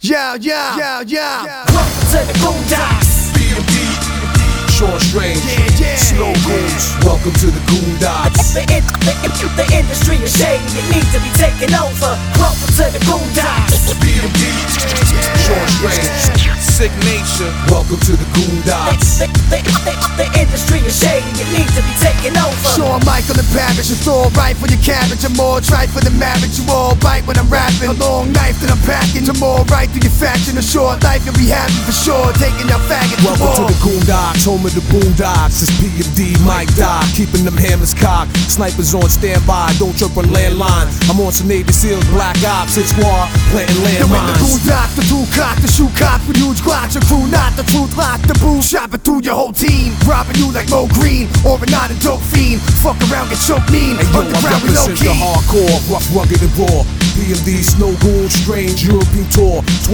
Welcome to the Goondocks. BMD, Sean Strange, Snow Goons. Welcome to the Goondocks. The industry is shady, it needs to be taken over. Welcome to the Goondocks. BMD, Sean Strange, Sick Nature. Welcome to the Goondocks. The industry is shady, it needs to be taken over. Shawn Michael and Parrish, it's all right for your cabbage. I'm more trite for the marriage, you all bite when I'm rapping. A long knife that I'm packing, I'm all right through your faction. A short life, you'll be happy for sure, taking your faggots. Welcome to the Goondocks, home of the Boondocks. It's PMD, Mike Doc, keeping them hammers cocked. Snipers on standby, don't chirp on landline. I'm on some Navy SEALs, Black Ops, hit squad, planting They're in the landmines. Goondocks, the two cock, the shoe cock with huge glocks. Your crew not the truth lock, the boom shopping through your whole team. Robbing you like Mo Green, or a not a dope fiend. Fuck around, get choked mean, Hey yo, I underground we low represent key. the hardcore, rough, rugged and raw. PMD, Snow Goons, Strange European tour.